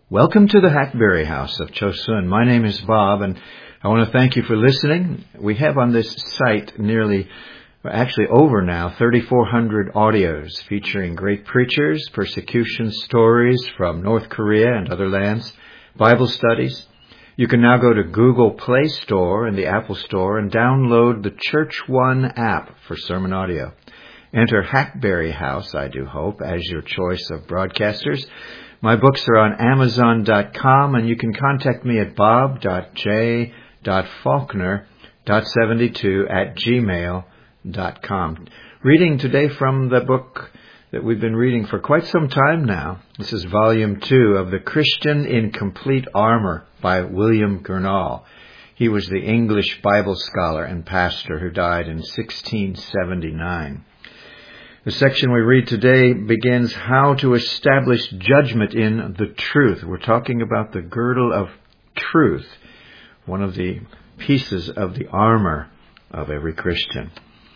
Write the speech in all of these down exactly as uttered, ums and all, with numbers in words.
Welcome to the Hackberry House of Chosun. My name is Bob, and I want to thank you for listening. We have on this site nearly, actually over now, thirty-four hundred audios featuring great preachers, persecution stories from North Korea and other lands, Bible studies. You can now go to Google Play Store and the Apple Store and download the Church One app for sermon audio. Enter Hackberry House, I do hope, as your choice of broadcasters. My books are on Amazon dot com, and you can contact me at bob dot j dot faulkner dot seventy-two at gmail dot com. Reading today from the book that we've been reading for quite some time now. This is Volume two of The Christian in Complete Armor by William Gurnall. He was the English Bible scholar and pastor who died in sixteen seventy-nine. The section we read today begins how to establish judgment in the truth. We're talking about the girdle of truth, one of the pieces of the armor of every Christian.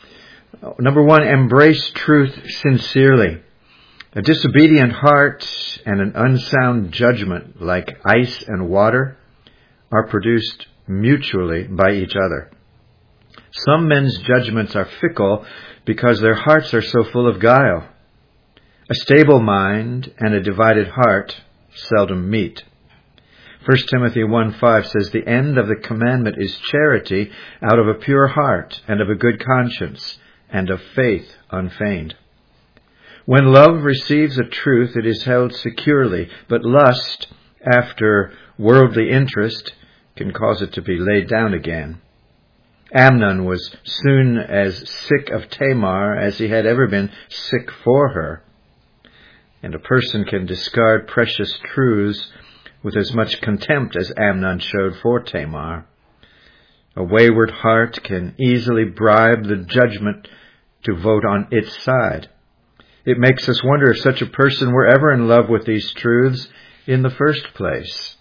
Number one, embrace truth sincerely. A disobedient heart and an unsound judgment, like ice and water, are produced mutually by each other. Some men's judgments are fickle because their hearts are so full of guile. A stable mind and a divided heart seldom meet. First Timothy one five says, "The end of the commandment is charity out of a pure heart and of a good conscience and of faith unfeigned." When love receives a truth, it is held securely, but lust, after worldly interest, can cause it to be laid down again. Amnon was soon as sick of Tamar as he had ever been sick for her. And a person can discard precious truths with as much contempt as Amnon showed for Tamar. A wayward heart can easily bribe the judgment to vote on its side. It makes us wonder if such a person were ever in love with these truths in the first place.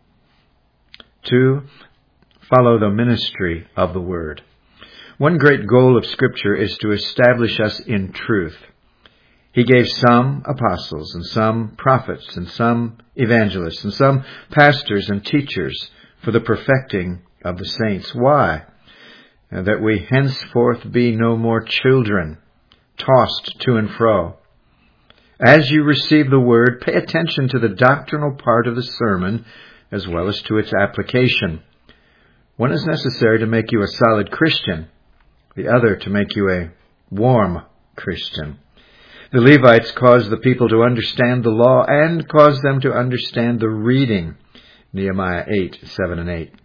Two, follow the ministry of the Word. One great goal of Scripture is to establish us in truth. He gave some apostles and some prophets and some evangelists and some pastors and teachers for the perfecting of the saints. Why? That we henceforth be no more children, tossed to and fro. As you receive the Word, pay attention to the doctrinal part of the sermon as well as to its application. One is necessary to make you a solid Christian, the other to make you a warm Christian. The Levites caused the people to understand the law and caused them to understand the reading, Nehemiah eight, seven and eight.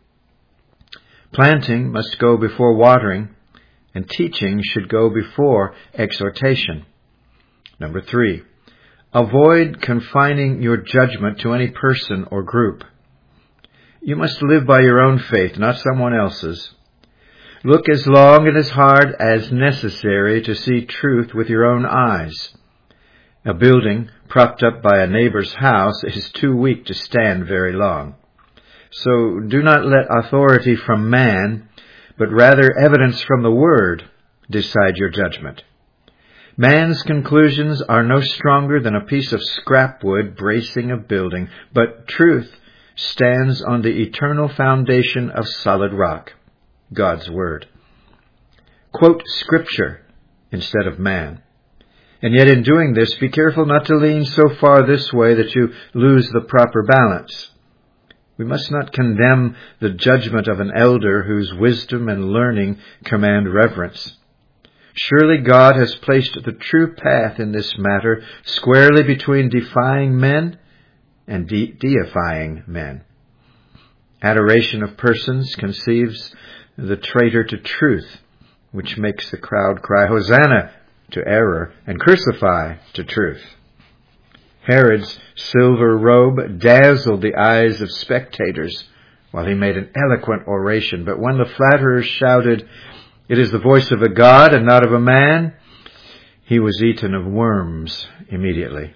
Planting must go before watering, and teaching should go before exhortation. Number three, avoid confining your judgment to any person or group. You must live by your own faith, not someone else's. Look as long and as hard as necessary to see truth with your own eyes. A building propped up by a neighbor's house is too weak to stand very long. So do not let authority from man, but rather evidence from the Word, decide your judgment. Man's conclusions are no stronger than a piece of scrap wood bracing a building, but truth stands on the eternal foundation of solid rock, God's Word. Quote Scripture instead of man. And yet in doing this, be careful not to lean so far this way that you lose the proper balance. We must not condemn the judgment of an elder whose wisdom and learning command reverence. Surely God has placed the true path in this matter squarely between defying men and de- deifying men. Adoration of persons conceives the traitor to truth, which makes the crowd cry, "Hosanna!" to error, and "Crucify!" to truth. Herod's silver robe dazzled the eyes of spectators while he made an eloquent oration, but when the flatterers shouted, "It is the voice of a god and not of a man," he was eaten of worms immediately.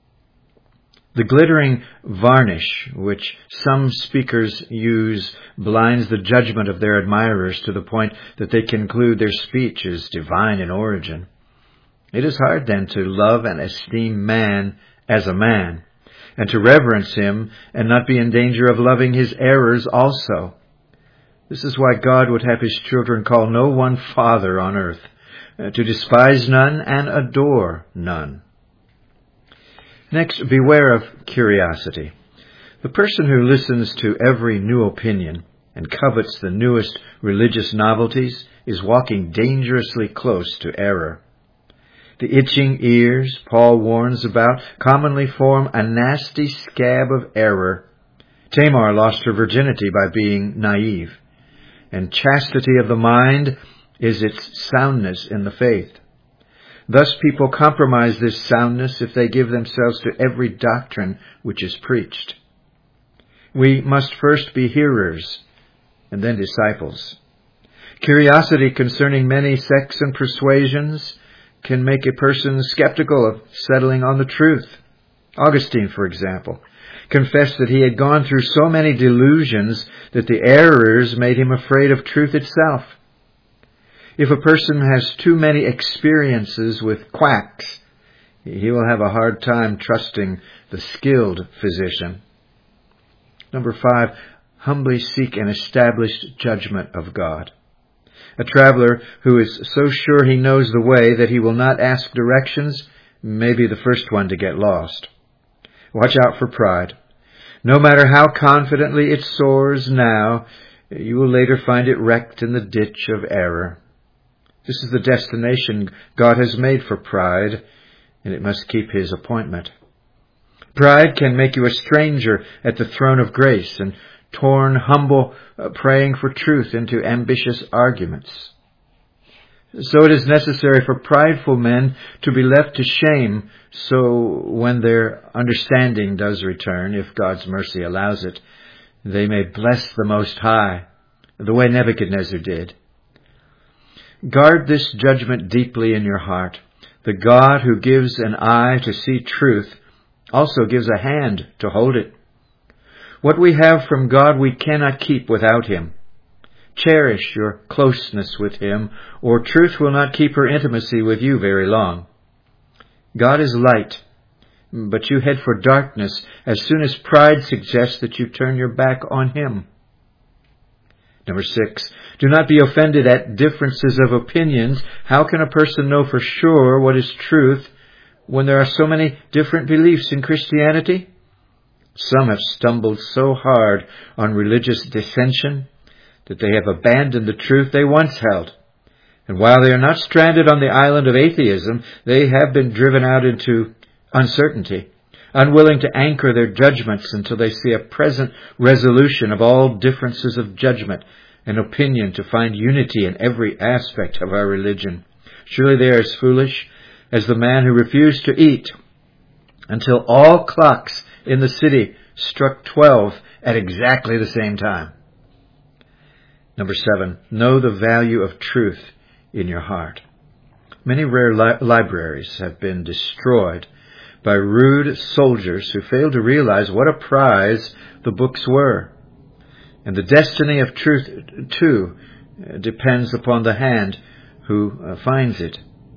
The glittering varnish which some speakers use blinds the judgment of their admirers to the point that they conclude their speech is divine in origin. It is hard then to love and esteem man as a man. and to reverence him and not be in danger of loving his errors also. This is why God would have his children call no one father on earth, uh, to despise none and adore none. Next, beware of curiosity. The person who listens to every new opinion and covets the newest religious novelties is walking dangerously close to error. The itching ears Paul warns about commonly form a nasty scab of error. Tamar lost her virginity by being naive, and chastity of the mind is its soundness in the faith. Thus people compromise this soundness if they give themselves to every doctrine which is preached. We must first be hearers and then disciples. Curiosity concerning many sects and persuasions can make a person skeptical of settling on the truth. Augustine, for example, confessed that he had gone through so many delusions that the errors made him afraid of truth itself. If a person has too many experiences with quacks, he will have a hard time trusting the skilled physician. Number five, humbly seek an established judgment of God. A traveler who is so sure he knows the way that he will not ask directions may be the first one to get lost. Watch out for pride. No matter how confidently it soars now, you will later find it wrecked in the ditch of error. This is the destination God has made for pride, and it must keep his appointment. Pride can make you a stranger at the throne of grace and torn, humble, uh, praying for truth into ambitious arguments. So it is necessary for prideful men to be left to shame, so when their understanding does return, if God's mercy allows it, they may bless the Most High, the way Nebuchadnezzar did. Guard this judgment deeply in your heart. The God who gives an eye to see truth also gives a hand to hold it. What we have from God we cannot keep without him. Cherish your closeness with him, or truth will not keep her intimacy with you very long. God is light, but you head for darkness as soon as pride suggests that you turn your back on him. Number six, do not be offended at differences of opinions. How can a person know for sure what is truth when there are so many different beliefs in Christianity? Some have stumbled so hard on religious dissension that they have abandoned the truth they once held. And while they are not stranded on the island of atheism, they have been driven out into uncertainty, unwilling to anchor their judgments until they see a present resolution of all differences of judgment and opinion to find unity in every aspect of our religion. Surely they are as foolish as the man who refused to eat until all clocks in the city struck twelve at exactly the same time. Number seven, know the value of truth in your heart. Many rare li- libraries have been destroyed by rude soldiers who failed to realize what a prize the books were. And the destiny of truth, too, depends upon the hand who uh, finds it.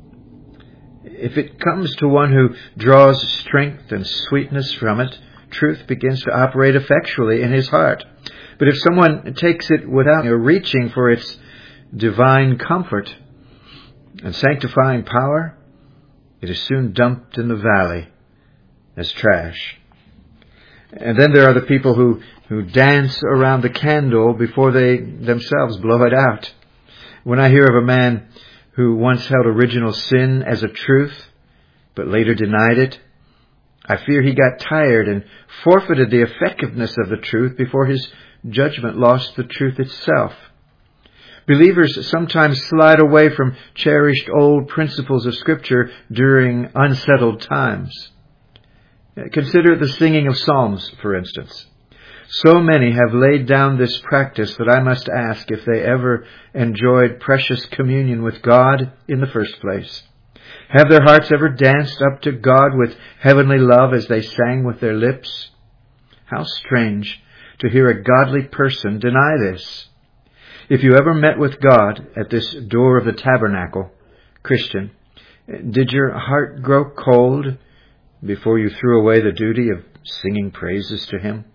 If it comes to one who draws strength and sweetness from it, truth begins to operate effectually in his heart. But if someone takes it without reaching for its divine comfort and sanctifying power, it is soon dumped in the valley as trash. And then there are the people who, who dance around the candle before they themselves blow it out. When I hear of a man who once held original sin as a truth, but later denied it, I fear he got tired and forfeited the effectiveness of the truth before his judgment lost the truth itself. Believers sometimes slide away from cherished old principles of Scripture during unsettled times. Consider the singing of psalms, for instance. So many have laid down this practice that I must ask if they ever enjoyed precious communion with God in the first place. Have their hearts ever danced up to God with heavenly love as they sang with their lips? How strange to hear a godly person deny this. If you ever met with God at this door of the tabernacle, Christian, did your heart grow cold before you threw away the duty of singing praises to him?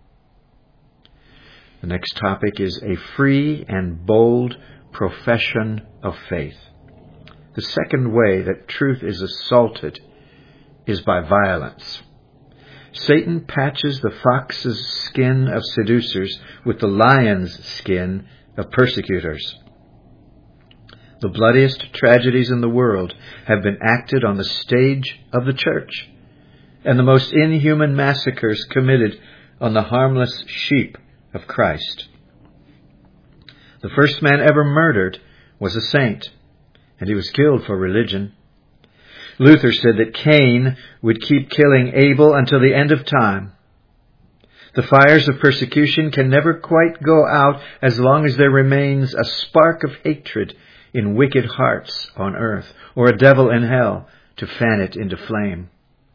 The next topic is a free and bold profession of faith. The second way that truth is assaulted is by violence. Satan patches the fox's skin of seducers with the lion's skin of persecutors. The bloodiest tragedies in the world have been acted on the stage of the church, and the most inhuman massacres committed on the harmless sheep of Christ. The first man ever murdered was a saint, and he was killed for religion. Luther said that Cain would keep killing Abel until the end of time. The fires of persecution can never quite go out as long as there remains a spark of hatred in wicked hearts on earth, or a devil in hell to fan it into flame.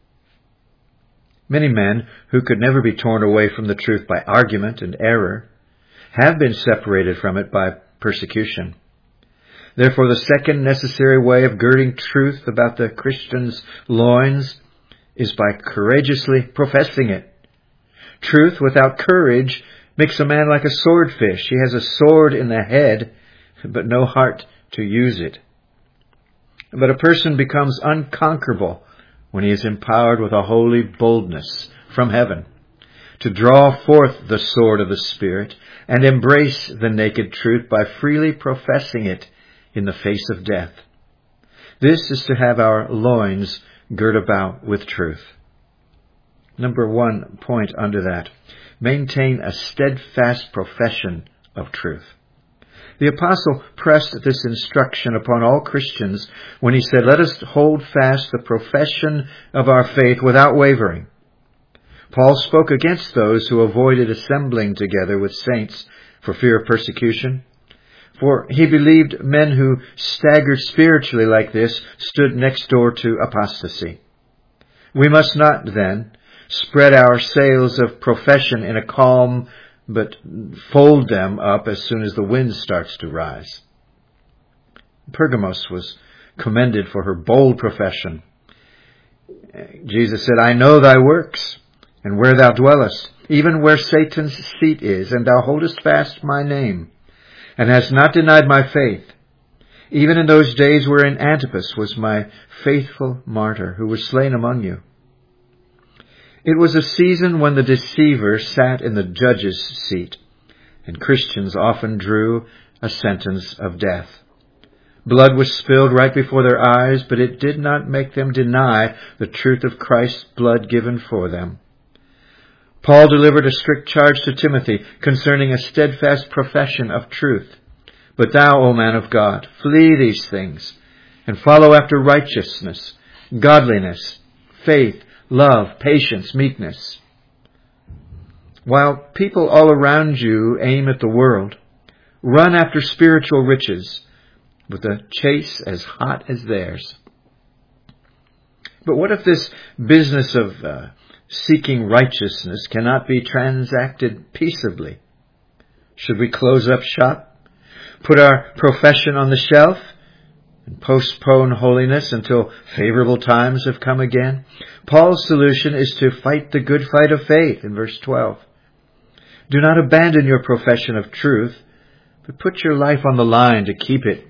Many men who could never be torn away from the truth by argument and error have been separated from it by persecution. Therefore, the second necessary way of girding truth about the Christian's loins is by courageously professing it. Truth without courage makes a man like a swordfish. He has a sword in the head, but no heart to use it. But a person becomes unconquerable when he is empowered with a holy boldness from heaven to draw forth the sword of the Spirit and embrace the naked truth by freely professing it in the face of death. This is to have our loins girt about with truth. Number one point under that, maintain a steadfast profession of truth. The apostle pressed this instruction upon all Christians when he said, "Let us hold fast the profession of our faith without wavering." Paul spoke against those who avoided assembling together with saints for fear of persecution, for he believed men who staggered spiritually like this stood next door to apostasy. We must not, then, spread our sails of profession in a calm, but fold them up as soon as the wind starts to rise. Pergamos was commended for her bold profession. Jesus said, "I know thy works, and where thou dwellest, even where Satan's seat is, and thou holdest fast my name, and hast not denied my faith, even in those days wherein Antipas was my faithful martyr, who was slain among you." It was a season when the deceiver sat in the judge's seat, and Christians often drew a sentence of death. Blood was spilled right before their eyes, but it did not make them deny the truth of Christ's blood given for them. Paul delivered a strict charge to Timothy concerning a steadfast profession of truth. "But thou, O man of God, flee these things, and follow after righteousness, godliness, faith, love, patience, meekness." While people all around you aim at the world, run after spiritual riches with a chase as hot as theirs. But what if this business of uh, seeking righteousness cannot be transacted peaceably? Should we close up shop, put our profession on the shelf, and postpone holiness until favorable times have come again? Paul's solution is to fight the good fight of faith in verse twelve. Do not abandon your profession of truth, but put your life on the line to keep it.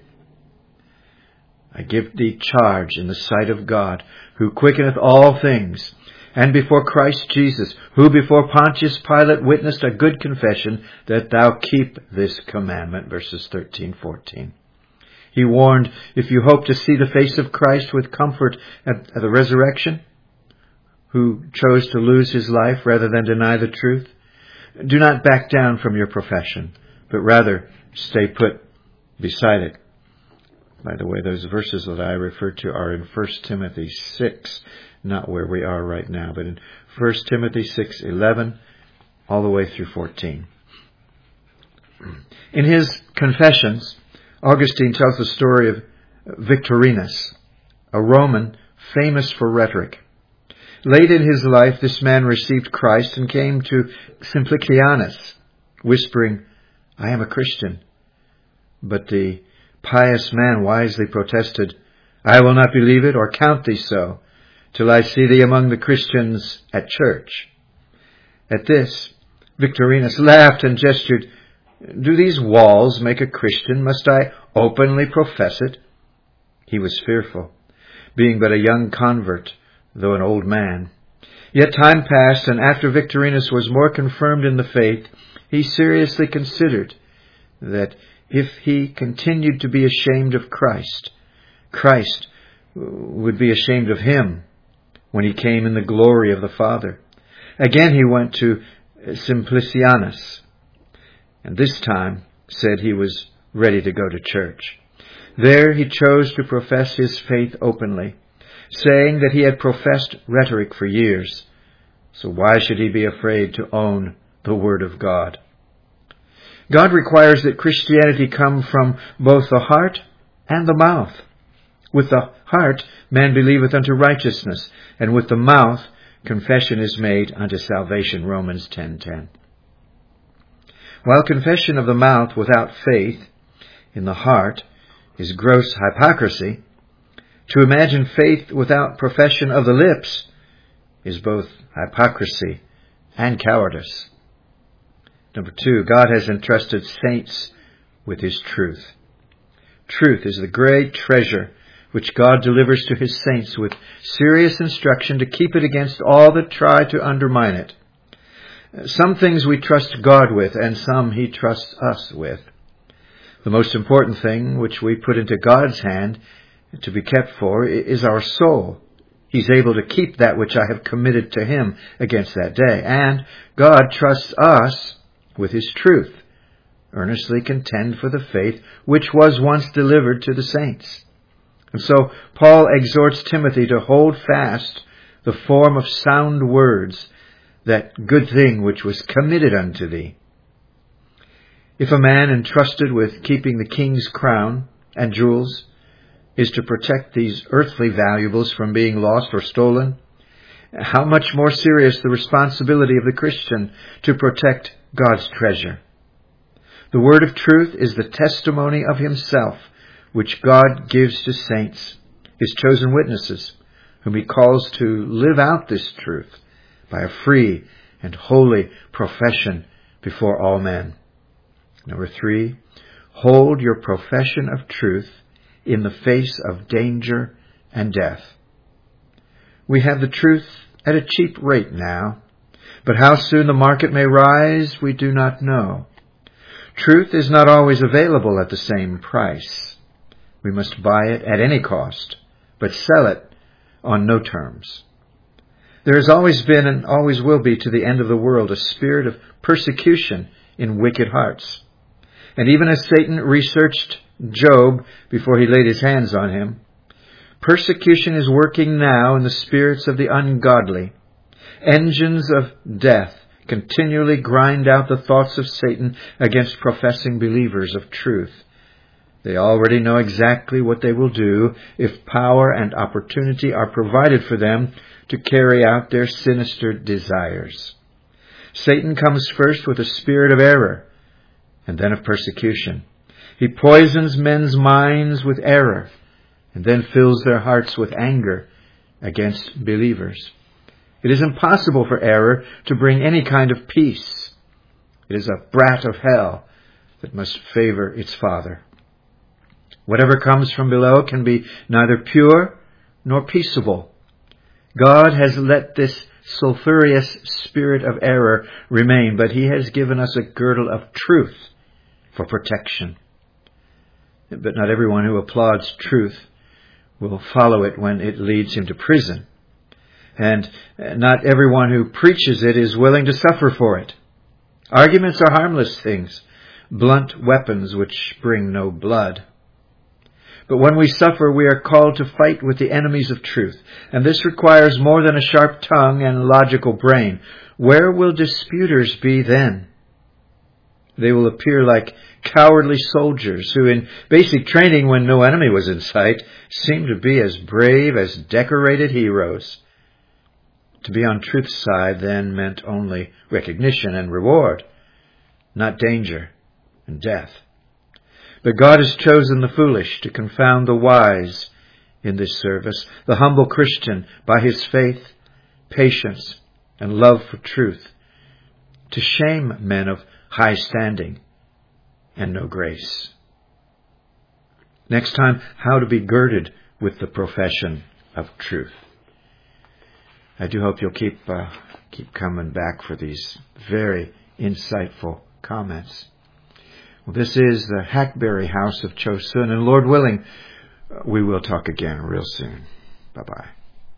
I give thee charge in the sight of God, who quickeneth all things, and before Christ Jesus, who before Pontius Pilate witnessed a good confession, that thou keep this commandment, verses thirteen, fourteen. He warned, if you hope to see the face of Christ with comfort at, at the resurrection, who chose to lose his life rather than deny the truth, do not back down from your profession, but rather stay put beside it. By the way, those verses that I referred to are in First Timothy six, not where we are right now, but in First Timothy six, eleven, all the way through fourteen. In his Confessions, Augustine tells the story of Victorinus, a Roman famous for rhetoric. Late in his life, this man received Christ and came to Simplicianus, whispering, "I am a Christian." But the pious man wisely protested, "I will not believe it or count thee so, till I see thee among the Christians at church." At this, Victorinus laughed and gestured. "Do these walls make a Christian? Must I openly profess it?" He was fearful, being but a young convert, though an old man. Yet time passed, and after Victorinus was more confirmed in the faith, he seriously considered that if he continued to be ashamed of Christ, Christ would be ashamed of him when he came in the glory of the Father. Again he went to Simplicianus, and this time said he was ready to go to church. There he chose to profess his faith openly, saying that he had professed rhetoric for years, so why should he be afraid to own the Word of God? God requires that Christianity come from both the heart and the mouth. With the heart man believeth unto righteousness, and with the mouth confession is made unto salvation, Romans ten ten. While confession of the mouth without faith in the heart is gross hypocrisy, to imagine faith without profession of the lips is both hypocrisy and cowardice. Number two, God has entrusted saints with His truth. Truth is the great treasure which God delivers to His saints with serious instruction to keep it against all that try to undermine it. Some things we trust God with, and some He trusts us with. The most important thing which we put into God's hand to be kept for is our soul. He's able to keep that which I have committed to Him against that day. And God trusts us with His truth. Earnestly contend for the faith which was once delivered to the saints. And so Paul exhorts Timothy to hold fast the form of sound words, that good thing which was committed unto thee. If a man entrusted with keeping the king's crown and jewels is to protect these earthly valuables from being lost or stolen, how much more serious the responsibility of the Christian to protect God's treasure. The word of truth is the testimony of Himself, which God gives to saints, His chosen witnesses, whom He calls to live out this truth by a free and holy profession before all men. Number three, hold your profession of truth in the face of danger and death. We have the truth at a cheap rate now, but how soon the market may rise, we do not know. Truth is not always available at the same price. We must buy it at any cost, but sell it on no terms. There has always been and always will be to the end of the world a spirit of persecution in wicked hearts. And even as Satan researched Job before he laid his hands on him, persecution is working now in the spirits of the ungodly. Engines of death continually grind out the thoughts of Satan against professing believers of truth. They already know exactly what they will do if power and opportunity are provided for them to carry out their sinister desires. Satan comes first with a spirit of error and then of persecution. He poisons men's minds with error and then fills their hearts with anger against believers. It is impossible for error to bring any kind of peace. It is a brat of hell that must favor its father. Whatever comes from below can be neither pure nor peaceable. God has let this sulphurous spirit of error remain, but He has given us a girdle of truth for protection. But not everyone who applauds truth will follow it when it leads him to prison. And not everyone who preaches it is willing to suffer for it. Arguments are harmless things, blunt weapons which bring no blood. But when we suffer, we are called to fight with the enemies of truth. And this requires more than a sharp tongue and logical brain. Where will disputers be then? They will appear like cowardly soldiers who, in basic training when no enemy was in sight, seemed to be as brave as decorated heroes. To be on truth's side then meant only recognition and reward, not danger and death. But God has chosen the foolish to confound the wise in this service. The humble Christian, by his faith, patience, and love for truth, to shame men of high standing and no grace. Next time, how to be girded with the profession of truth. I do hope you'll keep uh, keep coming back for these very insightful comments. Well, this is the Hackberry House of Chosun, and Lord willing, we will talk again real soon. Bye-bye.